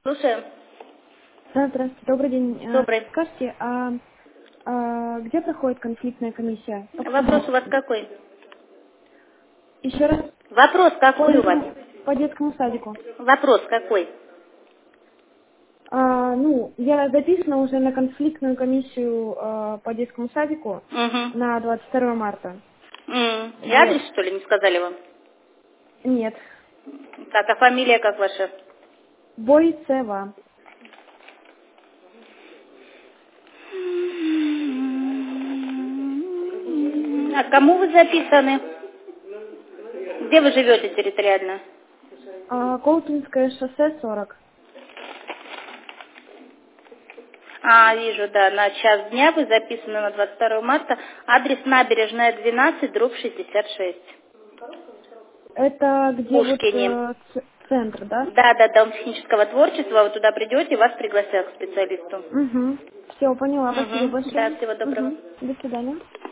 Слушаем. Да, здравствуйте, добрый день. Добрый. Скажите, где проходит конфликтная комиссия? Вопрос у вас какой? Еще раз, Вопрос какой у вас? по детскому садику. Вопрос какой? Я записана уже на конфликтную комиссию по детскому садику Угу. на 22 марта. И Вот. адрес, что ли, не сказали вам? Нет. Так, а фамилия как ваша? Бойцева. А кому вы записаны? Где вы живете территориально? Колпинское шоссе 40. Вижу, да, на час дня вы записаны на 22 марта. Адрес набережная 12, дробь 66. Это В где вот Пушкине. центр, да? Да, Дом технического творчества. Вы туда придете, вас пригласят к специалисту. Угу. Все, поняла. Спасибо Угу. Да, большое. всего доброго. Угу. До свидания.